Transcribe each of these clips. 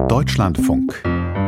Deutschlandfunk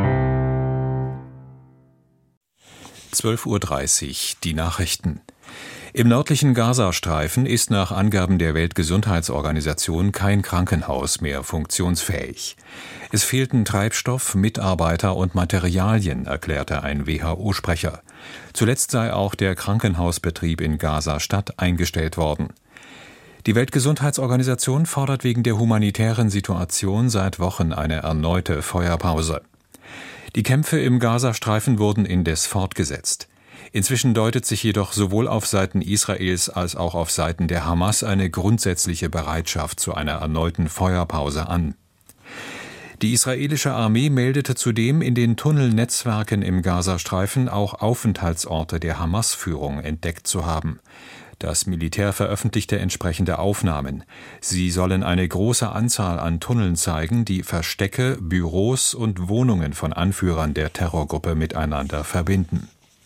12:30 Uhr, die Nachrichten. Im nördlichen Gazastreifen ist nach Angaben der Weltgesundheitsorganisation kein Krankenhaus mehr funktionsfähig. Es fehlten Treibstoff, Mitarbeiter und Materialien, erklärte ein WHO-Sprecher. Zuletzt sei auch der Krankenhausbetrieb in Gaza-Stadt eingestellt worden. Die Weltgesundheitsorganisation fordert wegen der humanitären Situation seit Wochen eine erneute Feuerpause. Die Kämpfe im Gazastreifen wurden indes fortgesetzt. Inzwischen deutet sich jedoch sowohl auf Seiten Israels als auch auf Seiten der Hamas eine grundsätzliche Bereitschaft zu einer erneuten Feuerpause an. Die israelische Armee meldete zudem, in den Tunnelnetzwerken im Gazastreifen auch Aufenthaltsorte der Hamas-Führung entdeckt zu haben. Das Militär veröffentlichte entsprechende Aufnahmen. Sie sollen eine große Anzahl an Tunneln zeigen, die Verstecke, Büros und Wohnungen von Anführern der Terrorgruppe miteinander verbinden.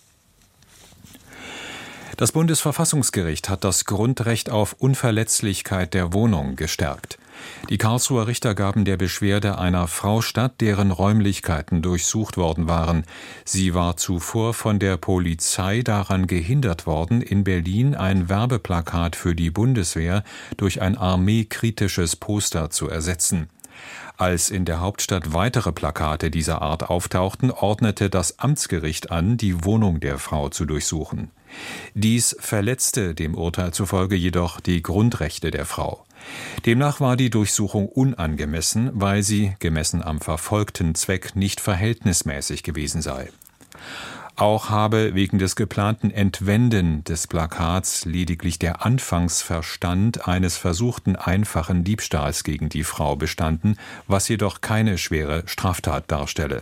Das Bundesverfassungsgericht hat das Grundrecht auf Unverletzlichkeit der Wohnung gestärkt. Die Karlsruher Richter gaben der Beschwerde einer Frau statt, deren Räumlichkeiten durchsucht worden waren. Sie war zuvor von der Polizei daran gehindert worden, in Berlin ein Werbeplakat für die Bundeswehr durch ein armeekritisches Poster zu ersetzen. Als in der Hauptstadt weitere Plakate dieser Art auftauchten, ordnete das Amtsgericht an, die Wohnung der Frau zu durchsuchen. Dies verletzte dem Urteil zufolge jedoch die Grundrechte der Frau. Demnach war die Durchsuchung unangemessen, weil sie, gemessen am verfolgten Zweck, nicht verhältnismäßig gewesen sei. Auch habe wegen des geplanten Entwenden des Plakats lediglich der Anfangsverstand eines versuchten einfachen Diebstahls gegen die Frau bestanden, was jedoch keine schwere Straftat darstelle.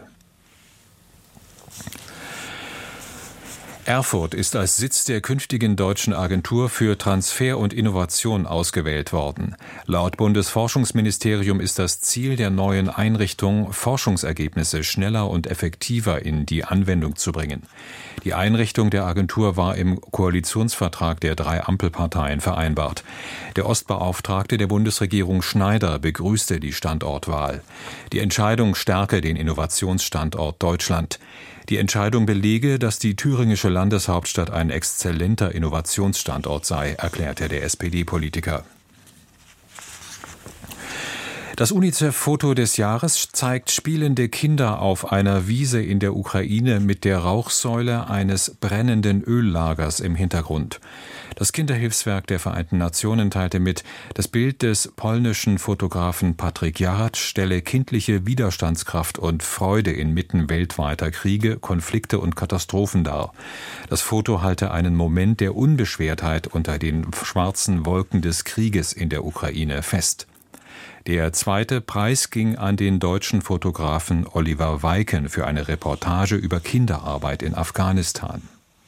Erfurt ist als Sitz der künftigen deutschen Agentur für Transfer und Innovation ausgewählt worden. Laut Bundesforschungsministerium ist das Ziel der neuen Einrichtung, Forschungsergebnisse schneller und effektiver in die Anwendung zu bringen. Die Einrichtung der Agentur war im Koalitionsvertrag der 3 Ampelparteien vereinbart. Der Ostbeauftragte der Bundesregierung Schneider begrüßte die Standortwahl. Die Entscheidung stärke den Innovationsstandort Deutschland. Die Entscheidung belege, dass die thüringische Landeshauptstadt ein exzellenter Innovationsstandort sei, erklärte der SPD-Politiker. Das UNICEF-Foto des Jahres zeigt spielende Kinder auf einer Wiese in der Ukraine mit der Rauchsäule eines brennenden Öllagers im Hintergrund. Das Kinderhilfswerk der Vereinten Nationen teilte mit, das Bild des polnischen Fotografen Patryk Jaracz stelle kindliche Widerstandskraft und Freude inmitten weltweiter Kriege, Konflikte und Katastrophen dar. Das Foto halte einen Moment der Unbeschwertheit unter den schwarzen Wolken des Krieges in der Ukraine fest. Der zweite Preis ging an den deutschen Fotografen Oliver Weiken für eine Reportage über Kinderarbeit in Afghanistan.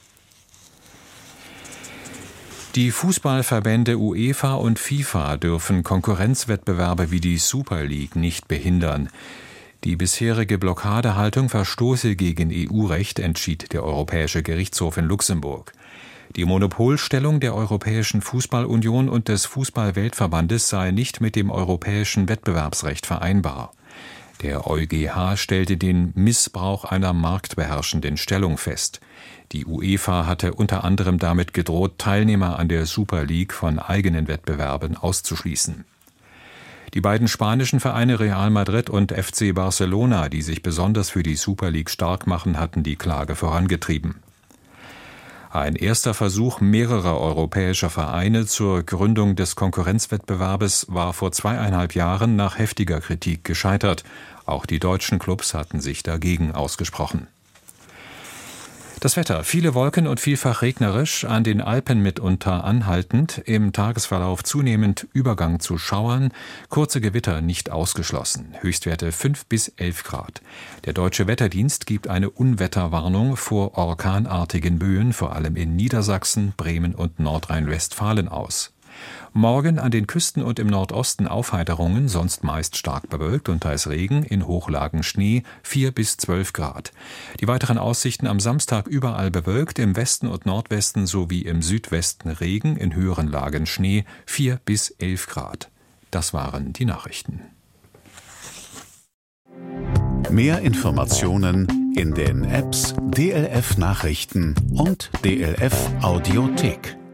Die Fußballverbände UEFA und FIFA dürfen Konkurrenzwettbewerbe wie die Super League nicht behindern. Die bisherige Blockadehaltung verstoße gegen EU-Recht, entschied der Europäische Gerichtshof in Luxemburg. Die Monopolstellung der Europäischen Fußballunion und des Fußball-Weltverbandes sei nicht mit dem europäischen Wettbewerbsrecht vereinbar. Der EuGH stellte den Missbrauch einer marktbeherrschenden Stellung fest. Die UEFA hatte unter anderem damit gedroht, Teilnehmer an der Super League von eigenen Wettbewerben auszuschließen. Die beiden spanischen Vereine Real Madrid und FC Barcelona, die sich besonders für die Super League stark machen, hatten die Klage vorangetrieben. Ein erster Versuch mehrerer europäischer Vereine zur Gründung des Konkurrenzwettbewerbes war vor 2,5 Jahren nach heftiger Kritik gescheitert. Auch die deutschen Clubs hatten sich dagegen ausgesprochen. Das Wetter: viele Wolken und vielfach regnerisch, an den Alpen mitunter anhaltend, im Tagesverlauf zunehmend Übergang zu Schauern, kurze Gewitter nicht ausgeschlossen, Höchstwerte 5 bis 11 Grad. Der Deutsche Wetterdienst gibt eine Unwetterwarnung vor orkanartigen Böen, vor allem in Niedersachsen, Bremen und Nordrhein-Westfalen aus. Morgen an den Küsten und im Nordosten Aufheiterungen, sonst meist stark bewölkt und teils Regen, in Hochlagen Schnee, 4 bis 12 Grad. Die weiteren Aussichten: am Samstag überall bewölkt, im Westen und Nordwesten sowie im Südwesten Regen, in höheren Lagen Schnee, 4 bis 11 Grad. Das waren die Nachrichten. Mehr Informationen in den Apps DLF Nachrichten und DLF Audiothek.